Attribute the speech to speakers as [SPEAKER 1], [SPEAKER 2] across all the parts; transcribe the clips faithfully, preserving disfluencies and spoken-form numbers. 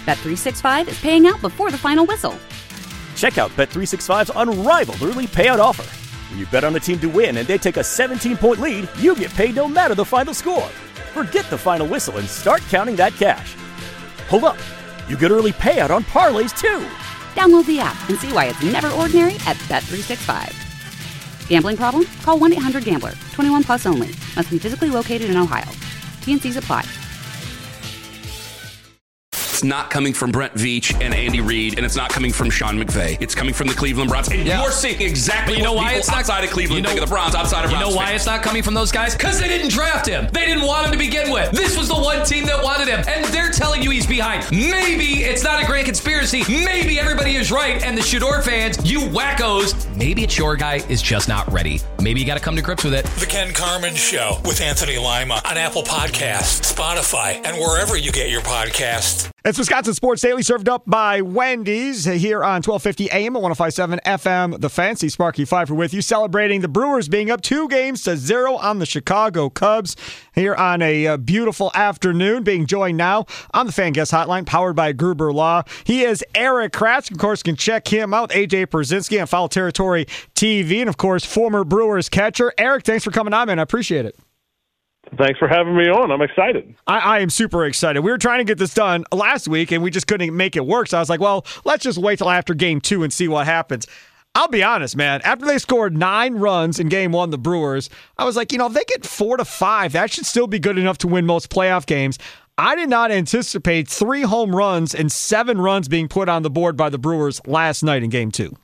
[SPEAKER 1] Bet three sixty-five is paying out before the final whistle.
[SPEAKER 2] Check out Bet three sixty-five's unrivaled early payout offer. When you bet on a team to win and they take a seventeen-point lead, you get paid no matter the final score. Forget the final whistle and start counting that cash. Hold up. You get early payout on parlays, too.
[SPEAKER 1] Download the app and see why it's never ordinary at Bet three sixty-five. Gambling problem? Call one eight hundred gambler. twenty-one plus only. Must be physically located in Ohio. T and Cs apply.
[SPEAKER 3] It's not coming from Brent Veach and Andy Reid, and it's not coming from Sean McVay. It's coming from the Cleveland Browns. And yeah. you're seeing exactly you know what why people it's not, outside of Cleveland you know, think of the Browns, outside of
[SPEAKER 4] You
[SPEAKER 3] Browns
[SPEAKER 4] know why
[SPEAKER 3] fans.
[SPEAKER 4] it's not coming from those guys? Because they didn't draft him. They didn't want him to begin with. This was the one team that wanted him, and they're telling you he's behind. Maybe it's not a great conspiracy. Maybe everybody is right, and the Shador fans, you wackos, maybe it's your guy is just not ready. Maybe you got to come to grips with it.
[SPEAKER 5] The Ken Carman Show with Anthony Lima on Apple Podcasts, Spotify, and wherever you get your podcasts.
[SPEAKER 6] It's Wisconsin Sports Daily, served up by Wendy's here on twelve fifty A M and one oh five point seven F M. The Fancy Sparky Pfeiffer with you, celebrating the Brewers being up two games to zero on the Chicago Cubs here on a uh, beautiful afternoon. Being joined now on the Fan Guest Hotline, powered by Gruber Law. He is Eric Kratz. Of course, can check him out, A J Przinsky on Foul Territory T V, and of course, former Brewers catcher. Eric, thanks for coming on, man. I appreciate it.
[SPEAKER 7] Thanks for having me on. I'm excited.
[SPEAKER 6] I, I am super excited. We were trying to get this done last week, and we just couldn't make it work. So I was like, well, let's just wait till after game two and see what happens. I'll be honest, man. After they scored nine runs in game one, the Brewers, I was like, you know, if they get four to five, that should still be good enough to win most playoff games. I did not anticipate three home runs and seven runs being put on the board by the Brewers last night in game two.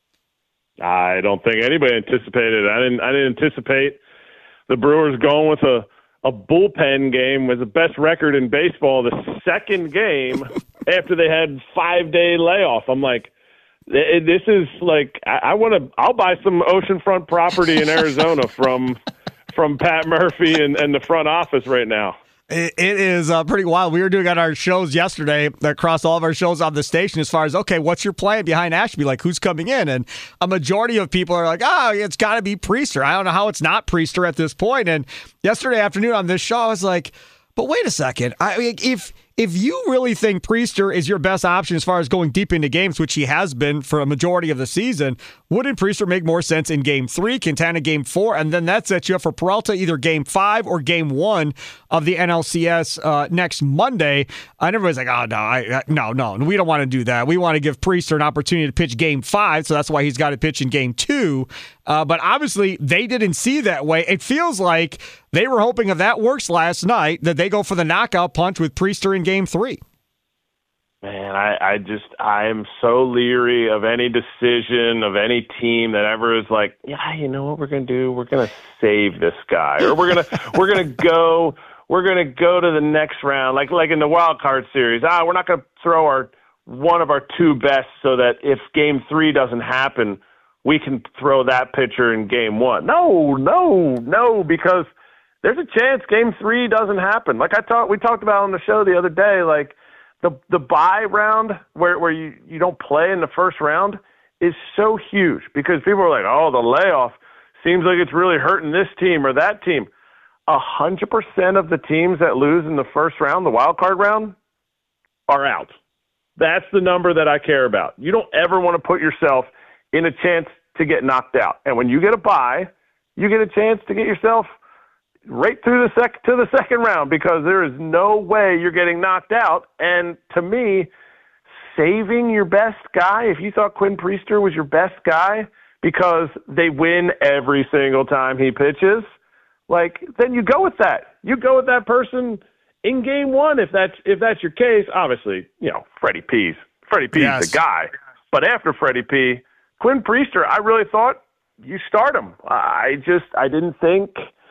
[SPEAKER 7] I don't think anybody anticipated it. I didn't, I didn't anticipate the Brewers going with a a bullpen game with the best record in baseball, the second game after they had five-day layoff. I'm like, this is like, I, I want to, I'll buy some oceanfront property in Arizona from from Pat Murphy and, and the front office right now.
[SPEAKER 6] It is uh, pretty wild. We were doing on our shows yesterday, across all of our shows on the station, as far as, okay, what's your plan behind Ashby? Like, who's coming in? And a majority of people are like, oh, it's got to be Priester. I don't know how it's not Priester at this point. And yesterday afternoon on this show, I was like, but wait a second. I mean, if if you really think Priester is your best option as far as going deep into games, which he has been for a majority of the season, wouldn't Priester make more sense in game three, Quintana game four, and then that sets you up for Peralta either game five or game one of the N L C S uh, next Monday? And everybody's like, oh, no, I, I, no, no, we don't want to do that. We want to give Priester an opportunity to pitch game five, so that's why he's got to pitch in game two. Uh, but obviously, they didn't see that way. It feels like they were hoping if that works last night, that they go for the knockout punch with Priester in game three.
[SPEAKER 7] Man, I, I just, I am so leery of any decision of any team that ever is like, yeah, you know what we're going to do? We're going to save this guy, or we're going to, we're going to go, we're going to go to the next round. Like, like in the wild card series, ah, we're not going to throw our, one of our two best so that if game three doesn't happen, we can throw that pitcher in game one. No, no, no, because there's a chance game three doesn't happen. Like I talked, we talked about on the show the other day, like the the bye round where, where you, you don't play in the first round is so huge because people are like, oh, the layoff seems like it's really hurting this team or that team. A hundred percent of the teams that lose in the first round, the wild card round, are out. That's the number that I care about. You don't ever want to put yourself in a chance to get knocked out. And when you get a bye, you get a chance to get yourself right through the sec to the second round because there is no way you're getting knocked out. And to me, saving your best guy, if you thought Quinn Priester was your best guy because they win every single time he pitches, like, then you go with that. You go with that person in game one if that's if that's your case. Obviously, you know, Freddie P's. Freddie P's yes. the guy. But after Freddie P., Quinn Priester, I really thought you start him. I just, I didn't think,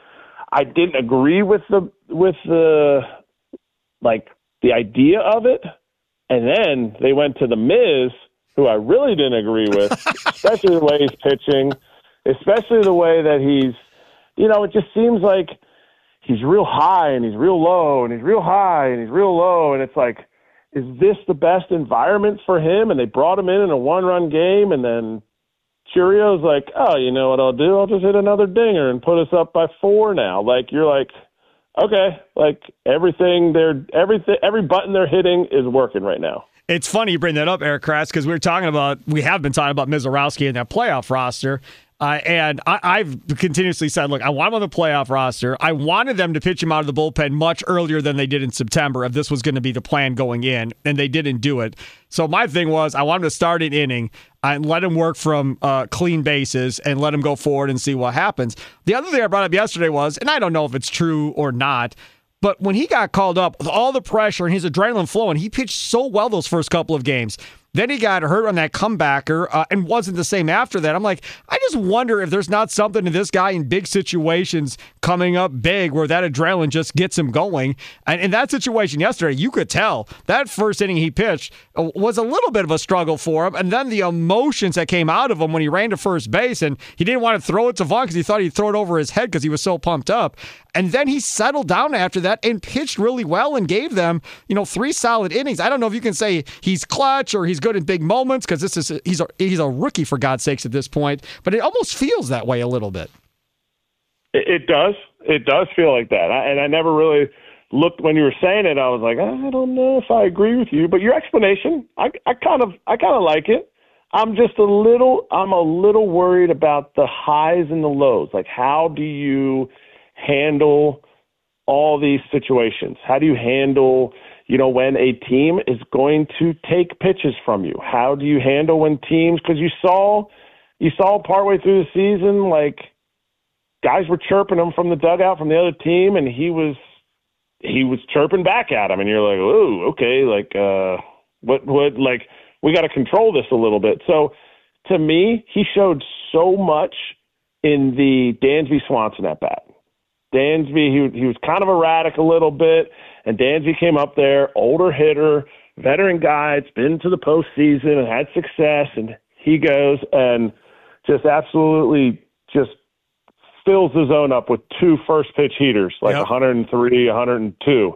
[SPEAKER 7] I didn't agree with the, with the, like, the idea of it. And then they went to the Miz, who I really didn't agree with, especially the way he's pitching, especially the way that he's, you know, it just seems like he's real high and he's real low and he's real high and he's real low. And it's like, is this the best environment for him? And they brought him in in a one-run game, and then Churio's like, oh, you know what I'll do? I'll just hit another dinger and put us up by four now. Like, you're like, okay, like everything they're everything every button they're hitting is working right now.
[SPEAKER 6] It's funny you bring that up, Eric Kratz, because we were talking about we have been talking about Mizorowski and that playoff roster. Uh, and I, I've continuously said, look, I want him on the playoff roster. I wanted them to pitch him out of the bullpen much earlier than they did in September if this was going to be the plan going in, and they didn't do it. So my thing was I wanted to start an inning and let him work from uh, clean bases and let him go forward and see what happens. The other thing I brought up yesterday was, and I don't know if it's true or not, but when he got called up with all the pressure and his adrenaline flowing, he pitched so well those first couple of games. Then he got hurt on that comebacker uh, and wasn't the same after that. I'm like, I just wonder if there's not something to this guy in big situations coming up big where that adrenaline just gets him going. And in that situation yesterday, you could tell that first inning he pitched was a little bit of a struggle for him. And then the emotions that came out of him when he ran to first base and he didn't want to throw it to Vaughn because he thought he'd throw it over his head because he was so pumped up. And then he settled down after that and pitched really well and gave them, you know, three solid innings. I don't know if you can say he's clutch or he's good in big moments because this is a, he's a he's a rookie for God's sakes at this point. But it almost feels that way a little bit.
[SPEAKER 7] It, it does. It does feel like that. I, and I never really looked when you were saying it. I was like, I don't know if I agree with you. But your explanation, I, I kind of I kind of like it. I'm just a little I'm a little worried about the highs and the lows. Like, how do you handle all these situations? How do you handle, you know, when a team is going to take pitches from you? How do you handle when teams, because you saw, you saw partway through the season, like guys were chirping him from the dugout from the other team, and he was, he was chirping back at him, and you're like, oh, okay, like, uh, what, what, like, we got to control this a little bit. So to me, he showed so much in the Dansby Swanson at bat. Dansby, he, he was kind of erratic a little bit, and Dansby came up there, older hitter, veteran guy, it's been to the postseason and had success, and he goes and just absolutely just fills the zone up with two first-pitch heaters, like yep. one oh three, one oh two.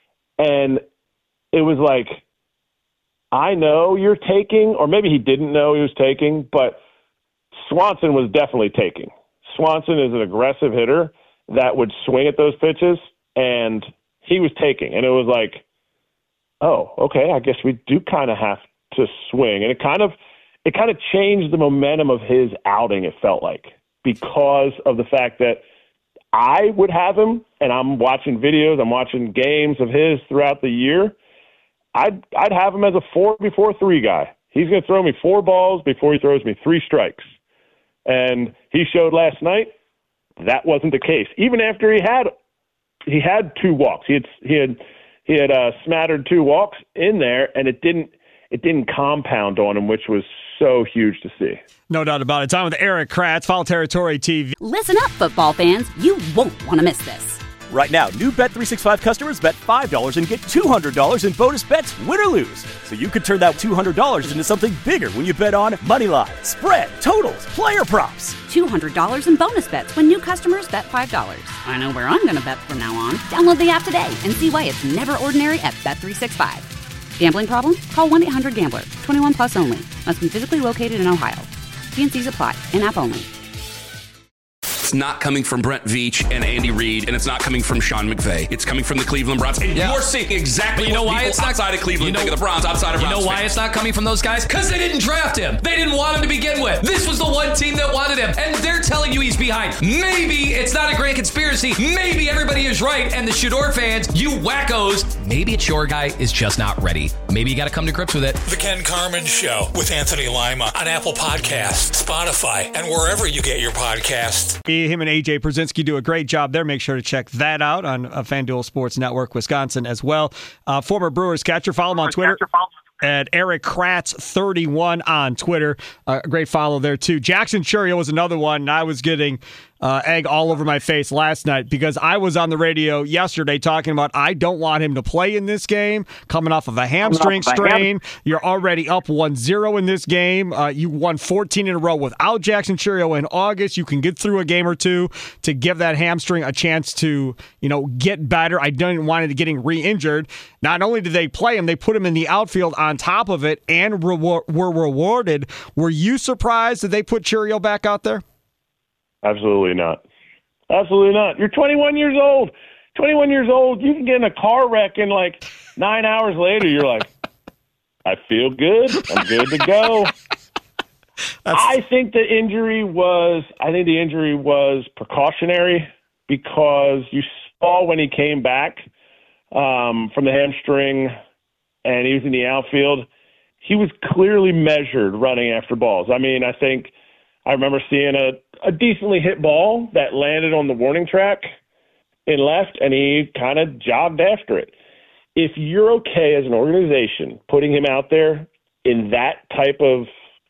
[SPEAKER 7] And it was like, I know you're taking, or maybe he didn't know he was taking, but Swanson was definitely taking. Swanson is an aggressive hitter that would swing at those pitches, and he was taking. And it was like, oh, okay, I guess we do kind of have to swing. And it kind of it kind of changed the momentum of his outing, it felt like, because of the fact that I would have him, and I'm watching videos, I'm watching games of his throughout the year, I'd, I'd have him as a four before three guy. He's going to throw me four balls before he throws me three strikes. And he showed last night that wasn't the case. Even after he had he had two walks, he had he had he had uh, smattered two walks in there, and it didn't it didn't compound on him, which was so huge to see.
[SPEAKER 6] No doubt about it. Time with Eric Kratz, Foul Territory T V.
[SPEAKER 1] Listen up, football fans. You won't want to miss this.
[SPEAKER 2] Right now, new Bet three sixty-five customers bet five dollars and get two hundred dollars in bonus bets, win or lose. So you could turn that two hundred dollars into something bigger when you bet on money line, spread, totals, player props.
[SPEAKER 1] two hundred dollars in bonus bets when new customers bet five dollars. I know where I'm going to bet from now on. Download the app today and see why it's never ordinary at Bet three sixty-five. Gambling problem? Call one eight hundred gambler. twenty-one plus only. Must be physically located in Ohio. T and C's apply. In-app only.
[SPEAKER 3] It's not coming from Brent Veach and Andy Reid, and it's not coming from Sean McVay. It's coming from the Cleveland Browns. And yeah. you're seeing exactly but you know
[SPEAKER 4] why
[SPEAKER 3] it's not
[SPEAKER 4] outside
[SPEAKER 3] of Cleveland. You know, think of the Browns outside of
[SPEAKER 4] You
[SPEAKER 3] Browns
[SPEAKER 4] know why
[SPEAKER 3] fans.
[SPEAKER 4] it's not coming from those guys? Because they didn't draft him. They didn't want him to begin with. This was the one team that wanted him, and they're telling you he's behind. Maybe it's not a grand conspiracy. Maybe everybody is right, and the Shador fans, you wackos, maybe it's your guy is just not ready. Maybe you got to come to grips with it.
[SPEAKER 5] The Ken Carman Show with Anthony Lima on Apple Podcasts, Spotify, and wherever you get your podcasts.
[SPEAKER 6] Him and A J Brzezinski do a great job there. Make sure to check that out on uh, FanDuel Sports Network, Wisconsin as well. Uh, former Brewers catcher, follow him on Twitter at Eric Kratz thirty-one on Twitter. Uh, a great follow there, too. Jackson Chourio was another one, and I was getting uh, egg all over my face last night because I was on the radio yesterday talking about I don't want him to play in this game, coming off of a hamstring strain. You're already up one zero in this game. Uh, you won fourteen in a row without Jackson Chourio in August. You can get through a game or two to give that hamstring a chance to, you know, get better. I didn't want it getting re-injured. Not only did they play him, they put him in the outfield on top of it and re- were rewarded. Were you surprised that they put Chourio back out there?
[SPEAKER 7] Absolutely not. Absolutely not. You're twenty-one years old. twenty-one years old, you can get in a car wreck and like nine hours later, you're like, I feel good. I'm good to go. I think the injury was, I think the injury was precautionary because you saw when he came back um, from the hamstring and he was in the outfield, he was clearly measured running after balls. I mean, I think I remember seeing a, a decently hit ball that landed on the warning track in left, and he kind of jogged after it. If you're okay as an organization putting him out there in that type of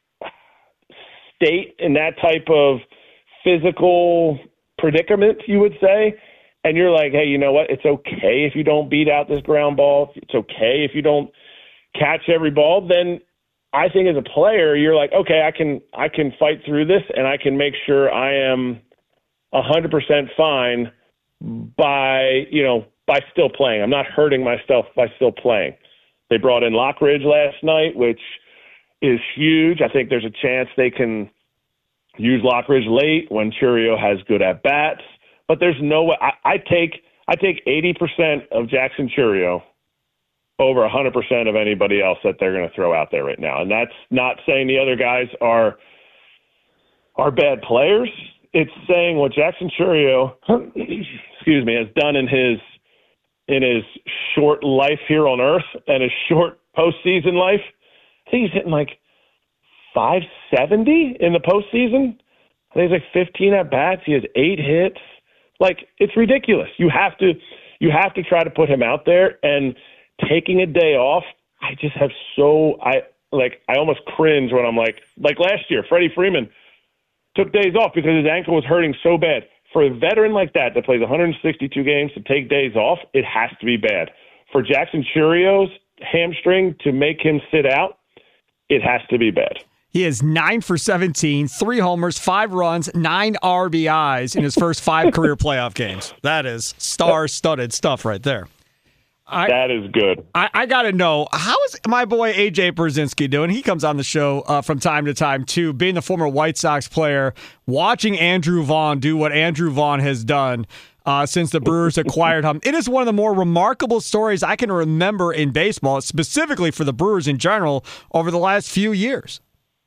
[SPEAKER 7] state, in that type of physical predicament, you would say, and you're like, hey, you know what? It's okay if you don't beat out this ground ball. It's okay if you don't catch every ball. Then I think as a player, you're like, okay, I can I can fight through this, and I can make sure I am one hundred percent fine by, you know, by still playing. I'm not hurting myself by still playing. They brought in Lockridge last night, which is huge. I think there's a chance they can use Lockridge late when Chourio has good at-bats. But there's no way. I, I take I take eighty percent of Jackson Chourio over one hundred percent of anybody else that they're going to throw out there right now. And that's not saying the other guys are are bad players. It's saying what Jackson Chourio, excuse me, has done in his in his short life here on Earth and his short postseason life. I think he's hitting like five seventy in the postseason. I think he's like fifteen at bats. He has eight hits. Like, it's ridiculous. You have to you have to try to put him out there, and taking a day off, I just have so I like I almost cringe when I'm like like last year, Freddie Freeman took days off because his ankle was hurting so bad. For a veteran like that that plays one hundred sixty-two games to take days off, it has to be bad. For Jackson Chourio's hamstring to make him sit out, it has to be bad.
[SPEAKER 6] He is nine for seventeen, three homers, five runs, nine R B Is in his first five career playoff games. That is star-studded stuff right there. I,
[SPEAKER 7] that is good.
[SPEAKER 6] I, I got to know, how is my boy A J Pierzynski doing? He comes on the show uh, from time to time, too, being the former White Sox player, watching Andrew Vaughn do what Andrew Vaughn has done uh, since the Brewers acquired him. It is one of the more remarkable stories I can remember in baseball, specifically for the Brewers in general, over the last few years.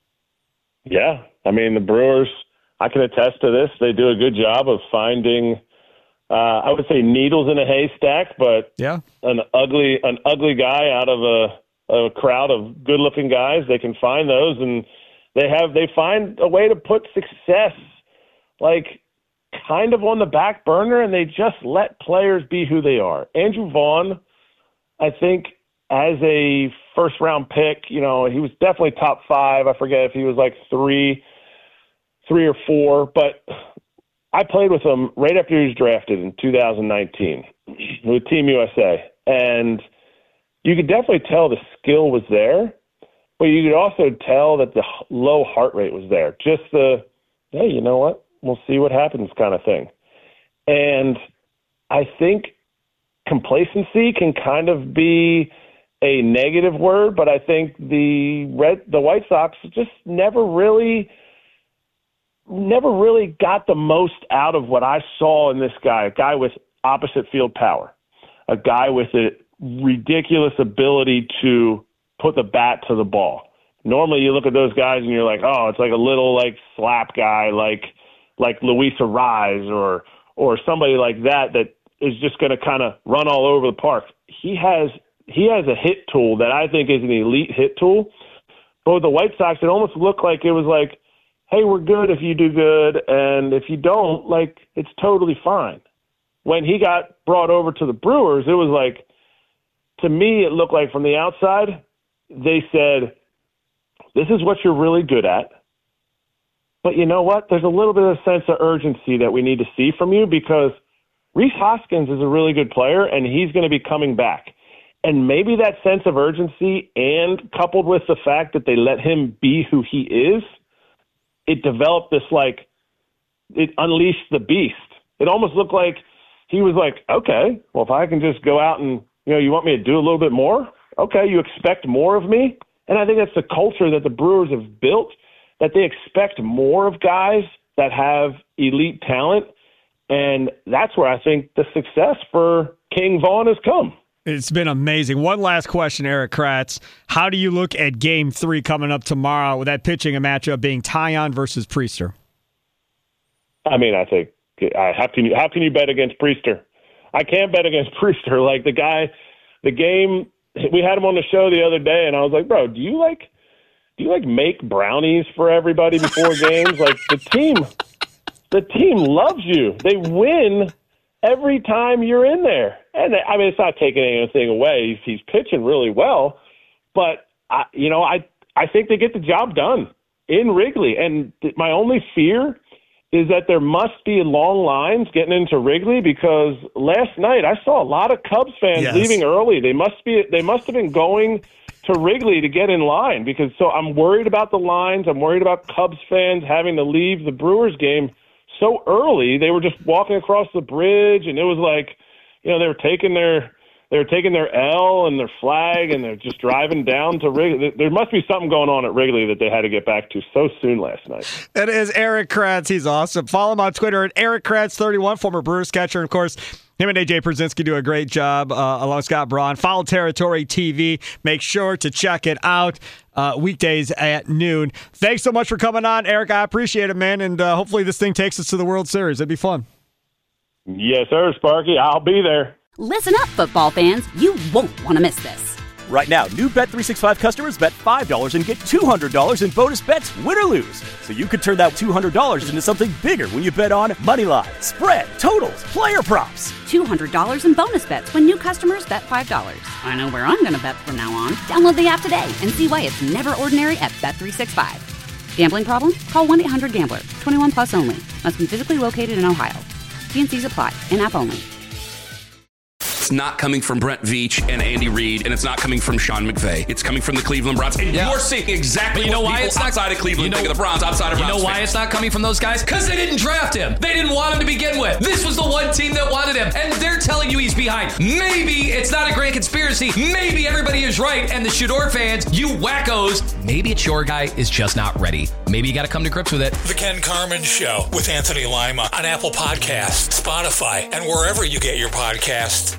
[SPEAKER 7] Yeah. I mean, the Brewers, I can attest to this. They do a good job of finding Uh, I would say needles in a haystack, but
[SPEAKER 6] yeah,
[SPEAKER 7] an ugly an ugly guy out of a, a crowd of good-looking guys. They can find those, and they have they find a way to put success like kind of on the back burner, and they just let players be who they are. Andrew Vaughn, I think, as a first-round pick, you know, he was definitely top five. I forget if he was like three, three or four, but I played with him right after he was drafted in two thousand nineteen with Team U S A. And you could definitely tell the skill was there, but you could also tell that the low heart rate was there. Just the, hey, you know what? We'll see what happens kind of thing. And I think complacency can kind of be a negative word, but I think the Red, the White Sox just never really – never really got the most out of what I saw in this guy, a guy with opposite field power, a guy with a ridiculous ability to put the bat to the ball. Normally you look at those guys and you're like, oh, it's like a little like slap guy like like Luis Arraez or or somebody like that that is just going to kind of run all over the park. He has he has a hit tool that I think is an elite hit tool. But with the White Sox, it almost looked like it was like, hey, we're good if you do good, and if you don't, like, it's totally fine. When he got brought over to the Brewers, it was like, to me, it looked like from the outside, they said, this is what you're really good at, but you know what? There's a little bit of a sense of urgency that we need to see from you because Rhys Hoskins is a really good player, and he's going to be coming back. And maybe that sense of urgency and coupled with the fact that they let him be who he is, it developed this, like, it unleashed the beast. It almost looked like he was like, okay, well, if I can just go out and, you know, you want me to do a little bit more? Okay, you expect more of me? And I think that's the culture that the Brewers have built, that they expect more of guys that have elite talent. And that's where I think the success for King Vaughn has come.
[SPEAKER 6] It's been amazing. One last question, Erik Kratz. How do you look at game three coming up tomorrow with that pitching a matchup being Taillon versus Priester?
[SPEAKER 7] I mean, I think uh, how can you how can you bet against Priester? I can't bet against Priester. Like the guy, the game, we had him on the show the other day, and I was like, bro, do you like do you like make brownies for everybody before games? Like the team, the team loves you. They win every time you're in there. And I mean, it's not taking anything away. He's, he's pitching really well, but I, you know, I I think they get the job done in Wrigley. And th- my only fear is that there must be long lines getting into Wrigley, because last night I saw a lot of Cubs fans
[SPEAKER 6] yes.
[SPEAKER 7] leaving early. They must be they must have been going to Wrigley to get in line, because so I'm worried about the lines. I'm worried about Cubs fans having to leave the Brewers game so early. They were just walking across the bridge, and it was like, you know, they were taking their they were taking their L and their flag, and they're just driving down to Wrigley. There must be something going on at Wrigley that they had to get back to so soon last night.
[SPEAKER 6] That is Erik Kratz. He's awesome. Follow him on Twitter at Erik Kratz thirty-one, former Brewers catcher. And of course, him and A J Pierzynski do a great job uh, along with Scott Braun. Foul Territory T V. Make sure to check it out uh, weekdays at noon. Thanks so much for coming on, Erik. I appreciate it, man. And uh, hopefully this thing takes us to the World Series. It'd be fun.
[SPEAKER 7] Yes, sir, Sparky. I'll be there.
[SPEAKER 1] Listen up, football fans. You won't want to miss this.
[SPEAKER 2] Right now, new Bet three sixty-five customers bet five dollars and get two hundred dollars in bonus bets, win or lose. So you could turn that two hundred dollars into something bigger when you bet on money line, spread, totals, player props.
[SPEAKER 1] two hundred dollars in bonus bets when new customers bet five dollars. I know where I'm going to bet from now on. Download the app today and see why it's never ordinary at Bet three sixty-five. Gambling problem? Call one eight hundred gambler. twenty-one plus only. Must be physically located in Ohio. T and C's apply. In-app only.
[SPEAKER 3] It's not coming from Brent Veach and Andy Reid, and it's not coming from Sean McVay. It's coming from the Cleveland Browns. And yeah. you're seeing exactly
[SPEAKER 4] you know
[SPEAKER 3] what
[SPEAKER 4] why
[SPEAKER 3] people
[SPEAKER 4] it's not,
[SPEAKER 3] outside of Cleveland you know, think of the Browns, outside of
[SPEAKER 4] You
[SPEAKER 3] Browns
[SPEAKER 4] know why
[SPEAKER 3] fans.
[SPEAKER 4] it's not coming from those guys? Because they didn't draft him. They didn't want him to begin with. This was the one team that wanted him, and they're telling you he's behind. Maybe it's not a grand conspiracy. Maybe everybody is right, and the Shador fans, you wackos, maybe it's your guy is just not ready. Maybe you got to come to grips with it.
[SPEAKER 5] The Ken Carman Show with Anthony Lima on Apple Podcasts, Spotify, and wherever you get your podcasts.